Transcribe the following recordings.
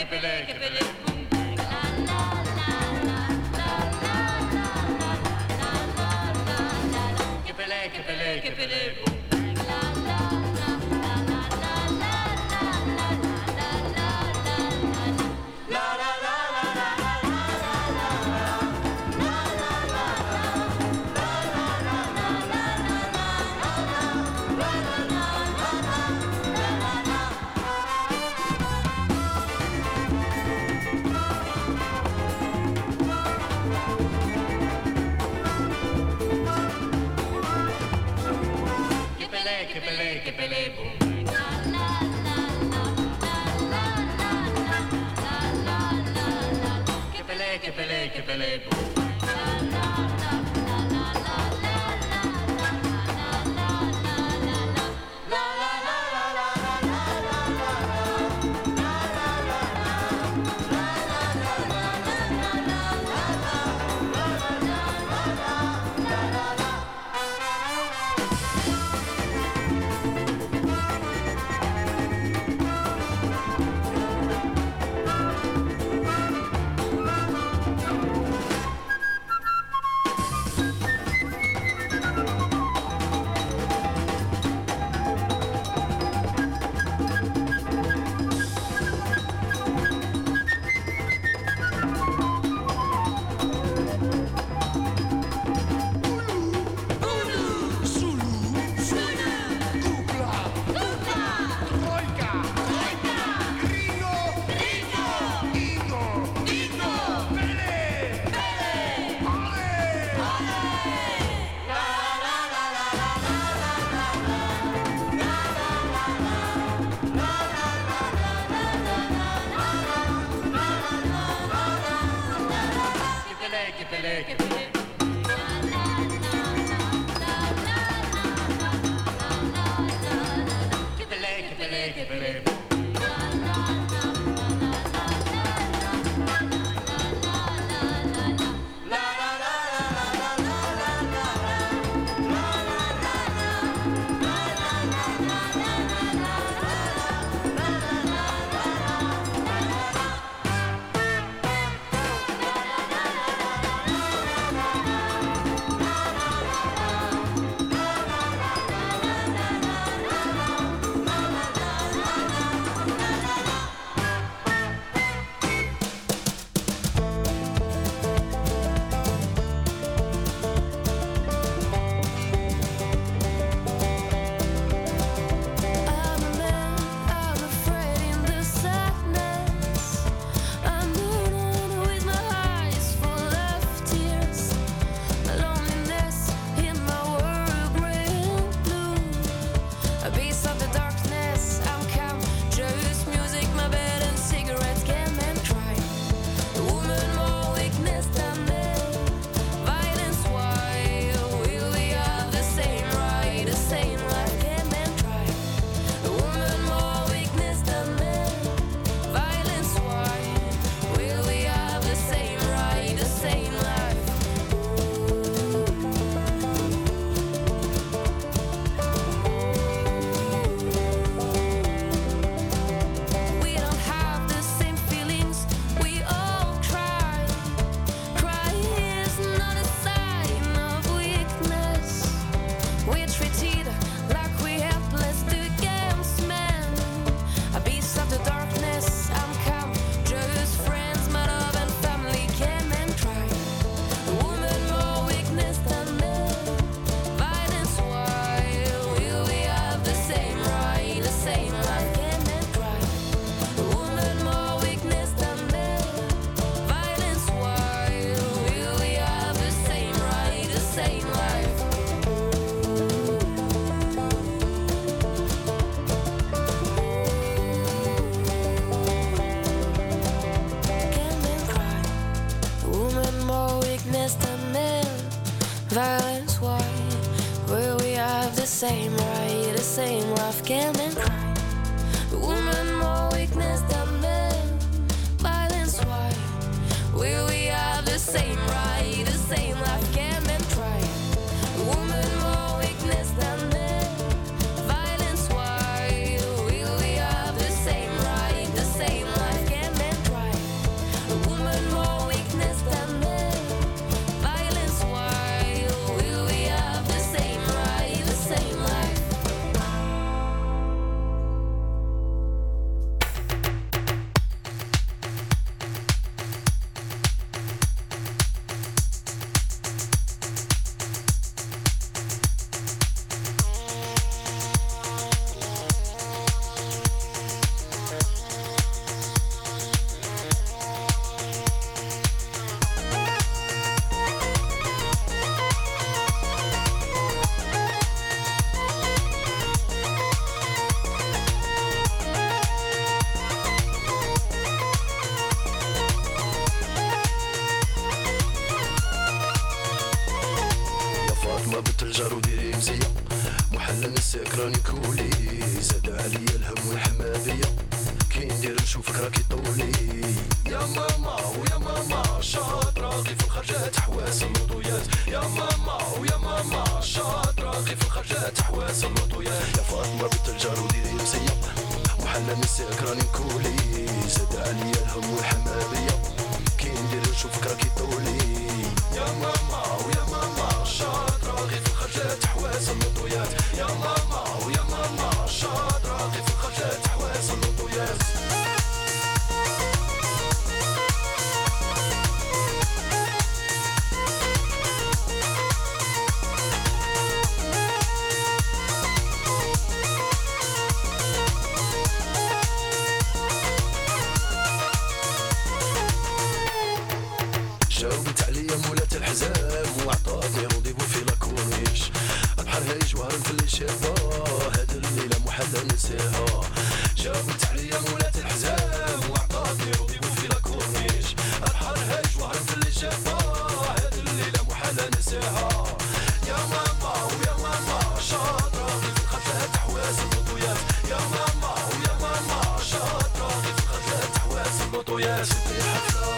violence, why? Will we have the same right, the same laugh, can and cry? The woman more weakness than men. Violence, why? Will we have the same right, the same laugh, can and try? The woman more weakness than men. Violence, why? Will we have the same right, the same laugh, can and بنت الجار وديري مزية محلة نساك راني كولي زاد عليا الهم والحمادية كي ندير نشوفك راكي طولي يا ماما ويا ماما شاطرة غي في الخرجات حواس اللوطويات يا ماما ويا ماما شاطرة غي في الخرجات حواس اللوطويات يا فاطمة بنت الجار وديري مزية محلة نساك راني كولي زاد عليا الهم والحمادية كي ندير نشوفك راكي طولي يا ماما ويا ماما شاطرة غي في الخرجات حواس اللوطويات يا ماما ويا ماما شاطرة غي في الخرجات حواس اللوطويات جاوبت عليا مولات الحزام وعطاتني رونديفو في لاكورنيش البحر هاي جوهر في اللي شافها هاد الليلة محلة نساها جاوبت عليا مولات الحزام وعطاتني رونديفو في لاكورنيش البحر هاي جوهر في اللي شافها هاد الليلة محلة نساها يا ماما ويا ماما شاطرة غي في الخرجات حواس اللوطويات يا ماما ويا ماما شاطرة غي في الخرجات حواس اللوطويات في حفلة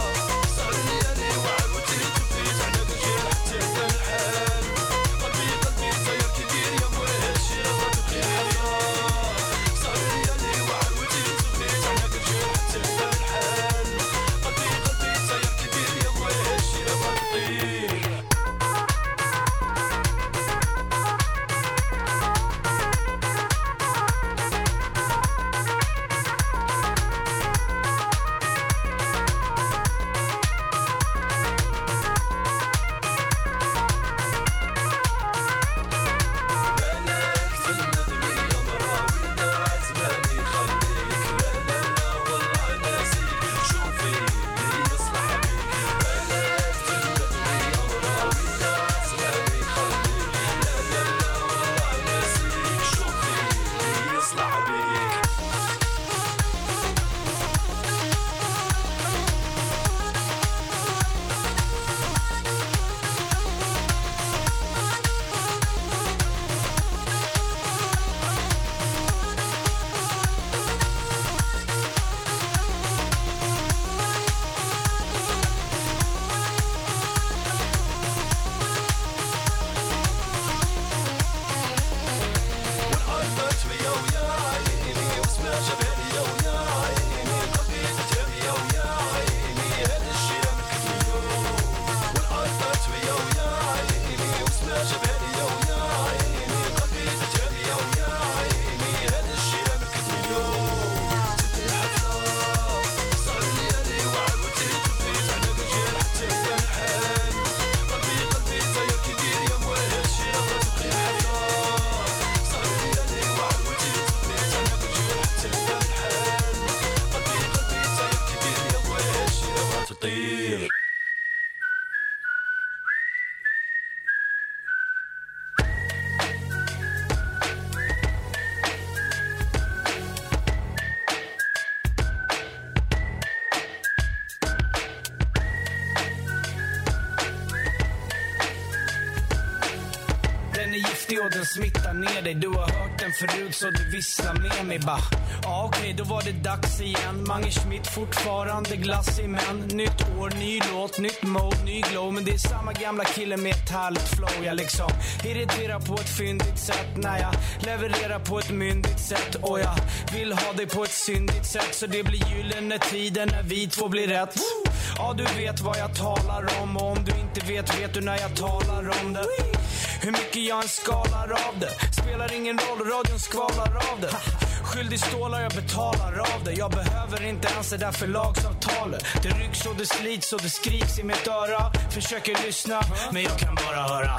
Och den smittar ner dig. Du har hört den förut så du visslar med mig bara. Ja okej, då var det dags igen. Mange Schmidt fortfarande glassig men nytt år, ny låt, nytt mode, ny glow. Men det är samma gamla kille med ett härligt flow. Jag liksom irriterar på ett fyndigt sätt när jag levererar på ett myndigt sätt. Och jag vill ha dig på ett syndigt sätt så det blir gyllene tiden när vi två blir rätt. Ja du vet vad jag talar om. Och om du inte vet du när jag talar om det. Hur mycket jag än skalar av det spelar ingen roll, radion skvalar av det. Skyldig stålar, jag betalar av det. Jag behöver inte ens det där förlagsavtalet. Det rycks och det slits och det skriks i mitt öra. Försöker lyssna, men jag kan bara höra.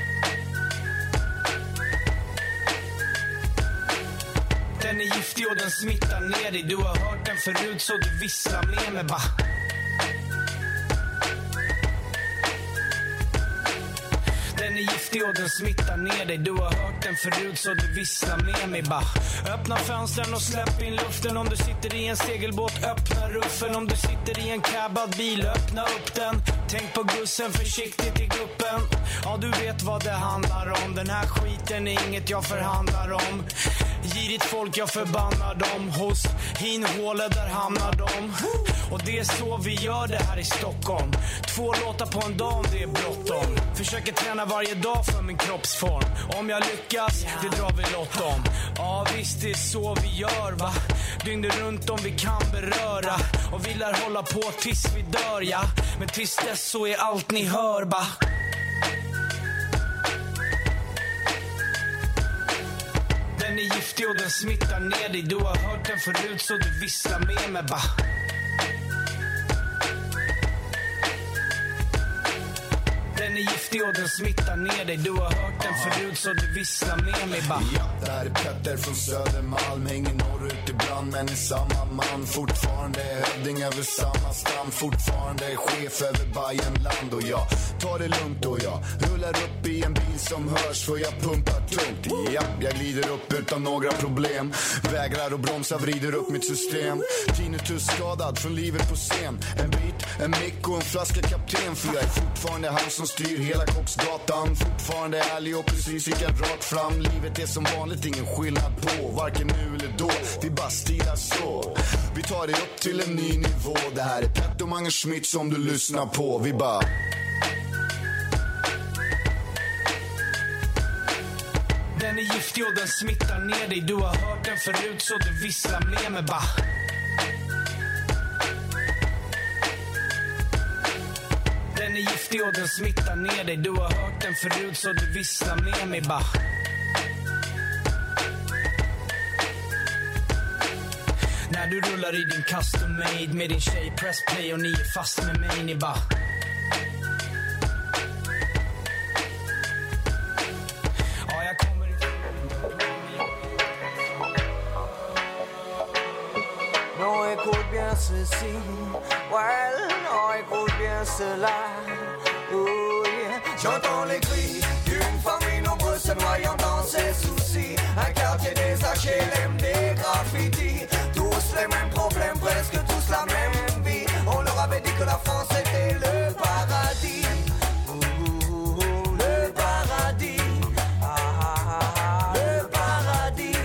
Den är giftig och den smittar ner dig. Du har hört den förut så du visslar med mig bara. Den Den är giftig och den smittar ner dig. Du har hört den förut så du visslar med mig. Bara öppna fönstren och släpp in luften. Om du sitter i en segelbåt, öppna ruffen. Om du sitter i en cabbad bil, öppna upp den. Tänk på gussen försiktigt i gruppen. Ja, du vet vad det handlar om. Den här skiten är inget jag förhandlar om. Girigt folk, jag förbannar dem. Hos hinhålet, där hamnar de. Och det är så vi gör det här i Stockholm. 2 låtar på en dag om det är bråttom. Försöker träna varje dag för min kroppsform. Om jag lyckas, det drar vi lott om. Ja visst, det är så vi gör va. Dygnet runt om vi kan beröra. Och vi lär hålla på tills vi dör ja. Men tills dess så är allt ni hör ba. Den är giftig och den smittar ner dig. Du har hört den förut så du visslar med mig ba. Den är giftig och den smittar ner dig. Du har hört den förut så du visslar med mig ba. Ja, där är Petter från Södermalm. Hänger norrut ibland men är samma man. Fortfarande hövding över samma stam. Fortfarande chef över Bayernland. Och jag tar det lugnt och jag rullar upp i en bil som hörs. För jag pumpar tungt. Ja, jag glider upp utan några problem. Vägrar och bromsar, vrider upp mitt system. Tinnitus skadad från livet på scen. En bit, en mick och en flaska kapten. För jag är fortfarande han som styr hela Koksgatan. Fortfarande ärlig och precis lika rakt fram. Livet är som vanligt, ingen skillnad på varken nu eller då, vi bara stilar så. Vi tar det upp till en ny nivå. Det här är Pet och Mange Schmidt som du lyssnar på. Vi bara Den är giftig och den smittar ner dig. Du har hört den förut så du visslar med mig ba. Den är giftig och den smittar ner dig. Du har hört den förut så du visslar med mig ba. När du rullar i din custom made med din tjej, press play och ni är fast med mig, ni ba. Ja, jag kommer Non, écoute bien ceci, well, non, écoute bien cela, oh yeah. J'entends les cris d'une famille nombreuse se noyant dans ses soucis. Un quartier des HLM, des graffitis, tous les mêmes problèmes, presque tous la même vie. On leur avait dit que la France était le paradis, le paradis, le paradis.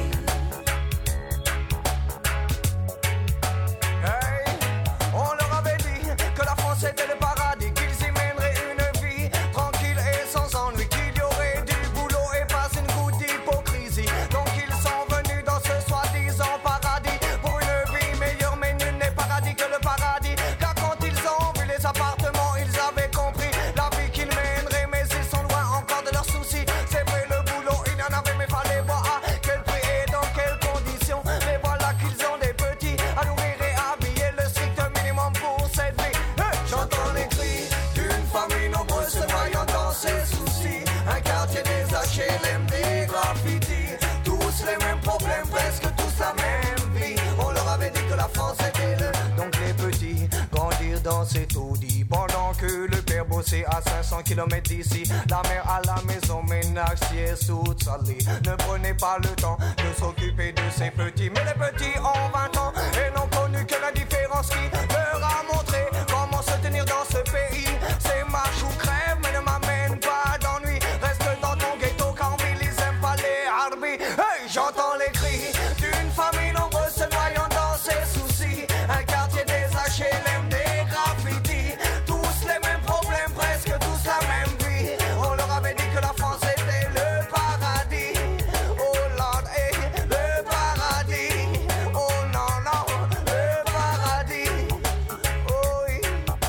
On leur avait dit que la France était le paradis, qu'ils y mèneraient une vie tranquille et sans ennui, qu'il y aurait du boulot et pas une goutte d'hypocrisie. Donc ils sont venus dans ce soi-disant paradis pour une vie meilleure, mais nul n'est paradis que le paradis. Car quand ils ont vu les appartements, ils avaient compris la vie qu'ils mèneraient, mais ils sont loin encore de leurs soucis. C'est vrai, le boulot, il y en avait, mais fallait voir à quel prix et dans quelles conditions. Mais voilà qu'ils ont des petits à nourrir et habiller, le strict minimum pour cette vie. J'entends les cris d'une famille nombreuse se noyant dans ses soucis. Un quartier des HLM, des graffitis, tous les mêmes problèmes, presque tous la même vie. On leur avait dit que la France était le... Donc les petits grandir dans ces taudis, pendant que le père bossait à 500 km d'ici. La mère à la maison, ménage, sieste, toute salée. Ne prenez pas le temps de s'occuper de ces petits. Mais les petits ont 20 ans et n'ont connu que la différence qui leur a montré comment se tenir dans ce pays. C'est marche ou crève, mais ne m'amène pas d'ennui. Reste dans ton ghetto car en ville ils aiment pas les harbis. Hey, j'entends les cris d'une famille nombreuse se noyant dans ses soucis. Un quartier des HLM, des graffitis, tous les mêmes problèmes, presque tous la même vie. On leur avait dit que la France était le paradis. Oh Lord, hey, le paradis. Oh non, non, le paradis. Oh oui.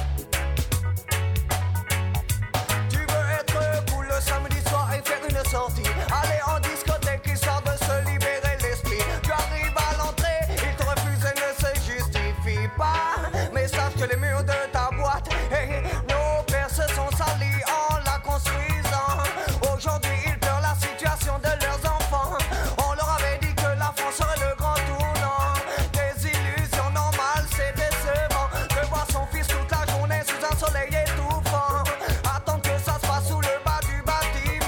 Tu veux être cool le samedi soir et faire une sortie, aller en discothèque histoire de se libérer l'esprit. Tu arrives à l'entrée, ils te refusent et ne se justifient pas, mais sache que les murs de ta boîte, hey, nos pères se sont salis en la construisant. Aujourd'hui ils pleurent la situation de leurs enfants. On leur avait dit que la France serait le grand tournant. Des illusions normales, c'est décevant de voir son fils toute la journée sous un soleil étouffant. Attendre que ça se passe sous le bas du bâtiment.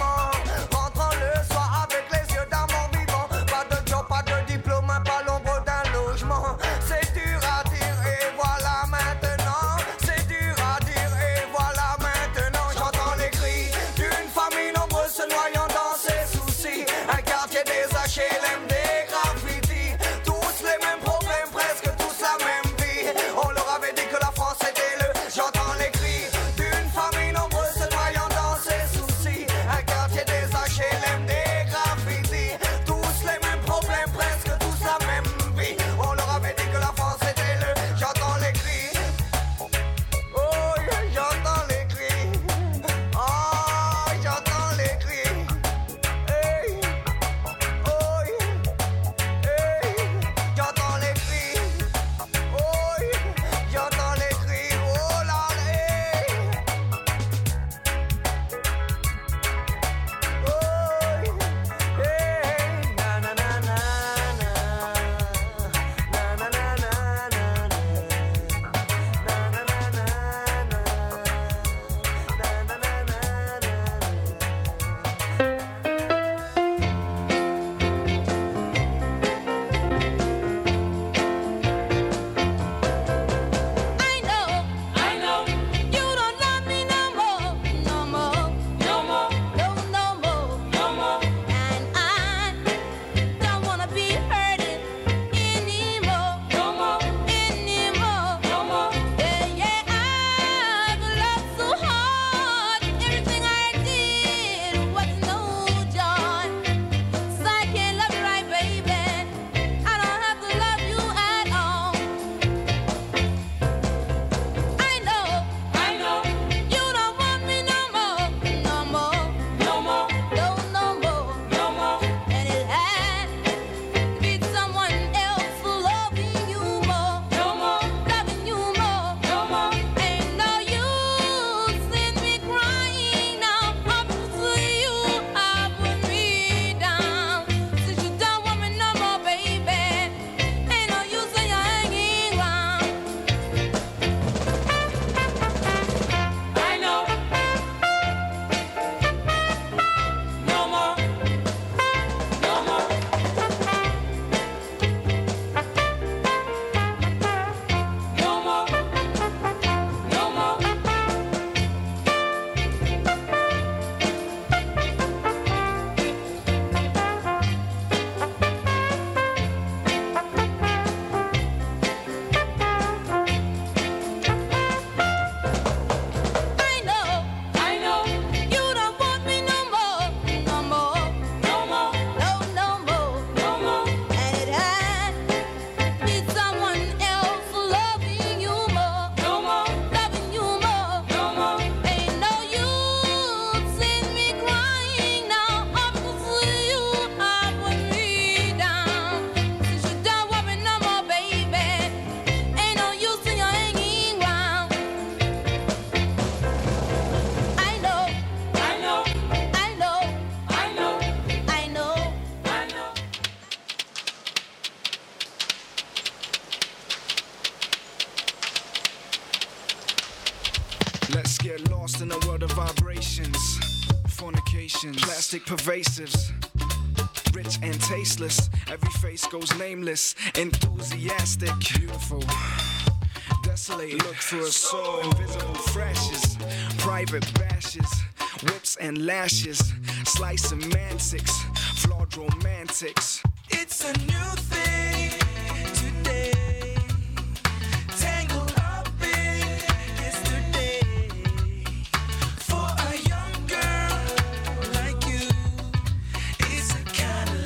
nations, plastic pervasives, rich and tasteless. Every face goes nameless, enthusiastic, beautiful, desolate. Look through a soul, invisible flashes, private bashes, whips and lashes, slice semantics, flawed romantics. It's a new thing today, tangled up in yesterday. For a young girl like you, it's a kind of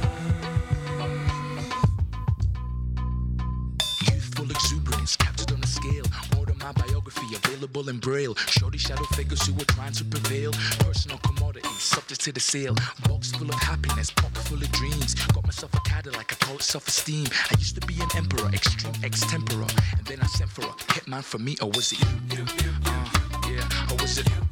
love. Youthful exuberance captured on a scale. More than my biography available in braille. Shorty shadow figures who were trying to prevail. Personal commodities subject to the sale. Box full of happiness, pocket full of dreams. Got myself a Cadillac, I call it self-esteem. I used to be an emperor, extreme extempora. And then I sent for a hitman for me, or was it you? Yeah, or was it you?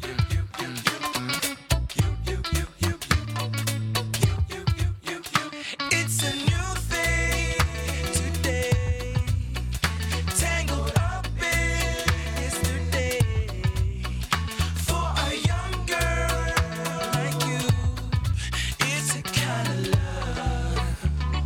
It's a new thing today, tangled up in yesterday. For a young girl like you, it's a kind of love.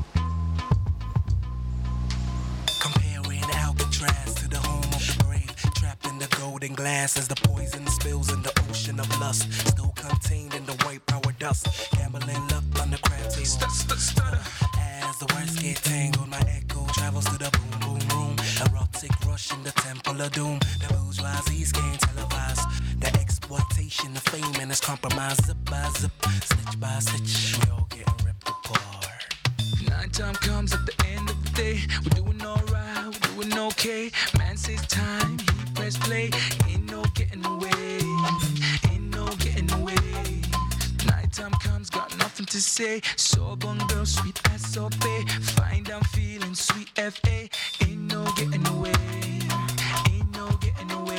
Comparing Alcatraz to the home of the brave, trapped in the golden glass as the poison spills in the ocean of lust, still contained in the white power dust. Gambling luck on the crab table. As the words get tangled, my echo travels to the boom boom room. Erotic rush in the temple of doom. The bourgeoisies can't televise the exploitation of fame and its compromise. Zip by zip, stitch by stitch, we all getting ripped apart. Night time comes at the end of the day. We're doing alright, we're doing okay. Man says time, he press play. Ain't no getting away, ain't no getting away. Nighttime comes, got nothing to say. Sorbonne girl, sweet as sorbet. Find I'm feeling sweet F.A. Ain't no getting away, ain't no getting away.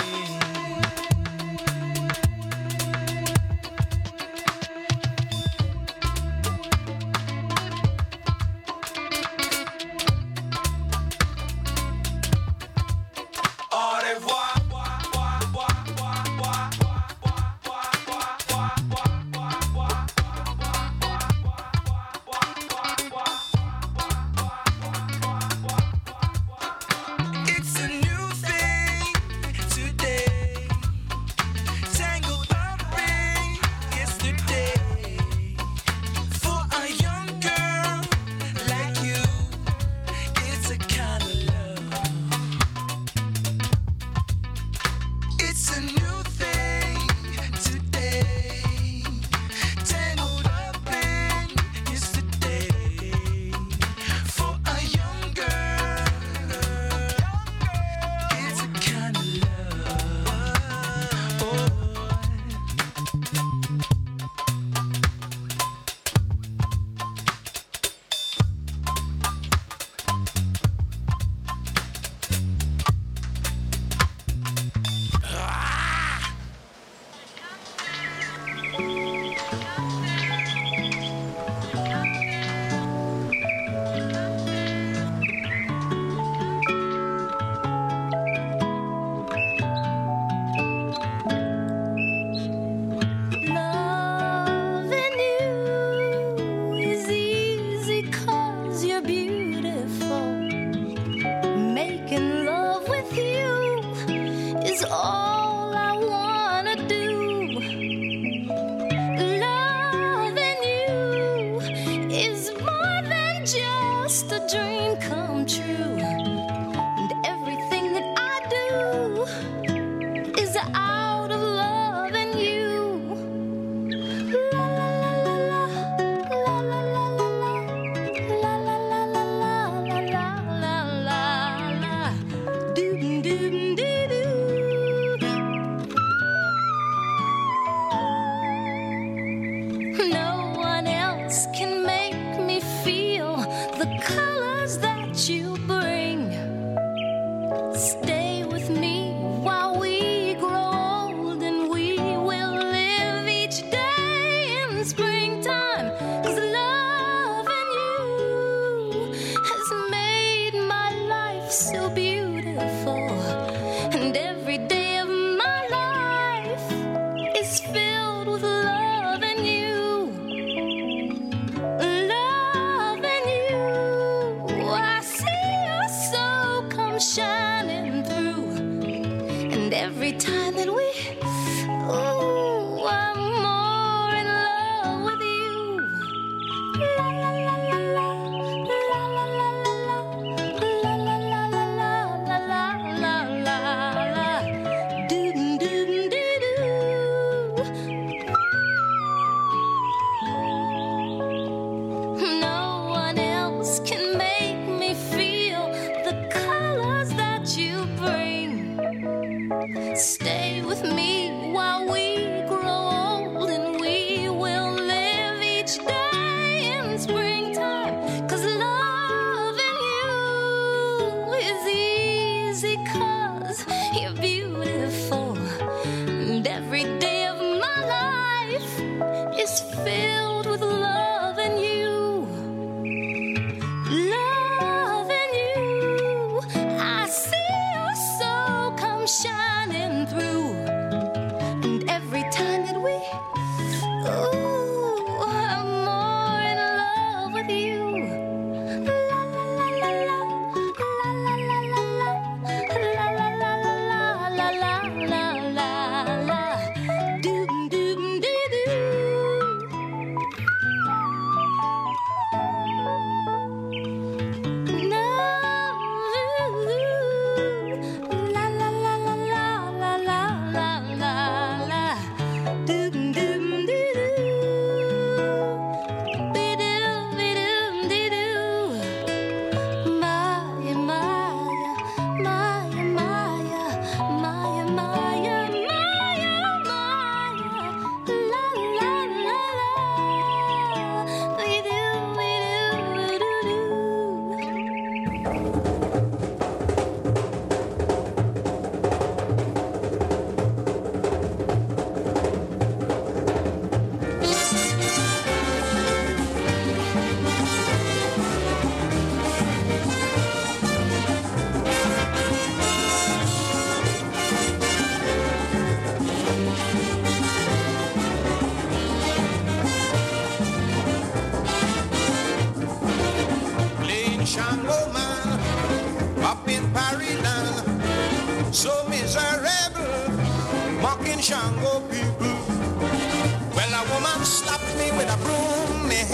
Au revoir. It's a new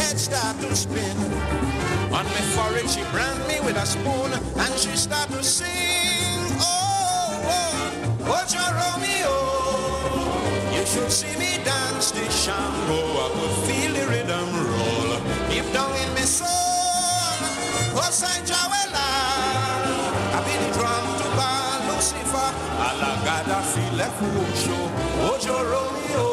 head start to spin. On my forehead she brand me with a spoon and she start to sing. Oh, oh, oh, your Romeo. You should see me dance the shango. I could feel the rhythm roll deep down in my soul. Oh, Saint Jawela, I beat the drum to Baal Lucifer. Alagada feel a fool show. Oh, your Romeo.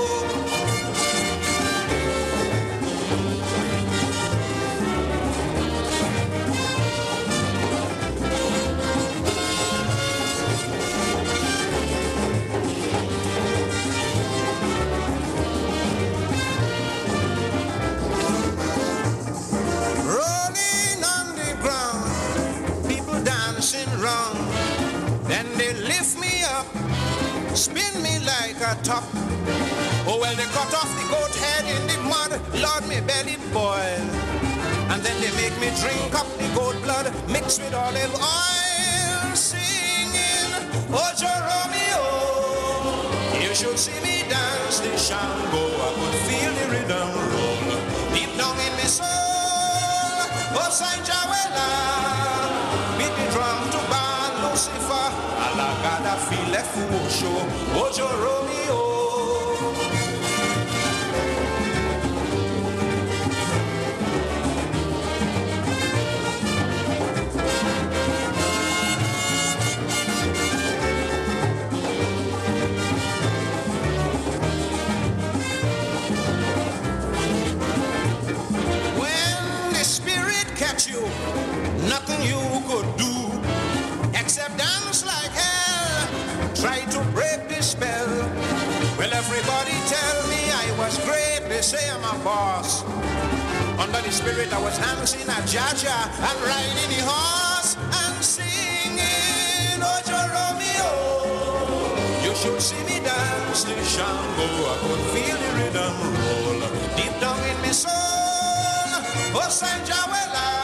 Then they lift me up, spin me like a top. Oh well, they cut off the goat head in the mud, Lord, me belly boil. And then they make me drink up the goat blood, mixed with olive oil, singing, oh, Romeo. You should see me dance the Shango. I could feel the rhythm roll deep down in my soul. Oh, Saint Jawela, beat the drum to Baal Lucifer. Alagada feel a fool show. Oh, Romeo. You, nothing you could do except dance like hell, try to break this spell. Well, everybody tell me I was great, they say I'm a boss. Under the spirit I was dancing a Jaja and riding the horse and singing, oh, Romeo. You should see me dance the Shango. I could feel the rhythm roll deep down in my soul. Oh, Saint Jawela.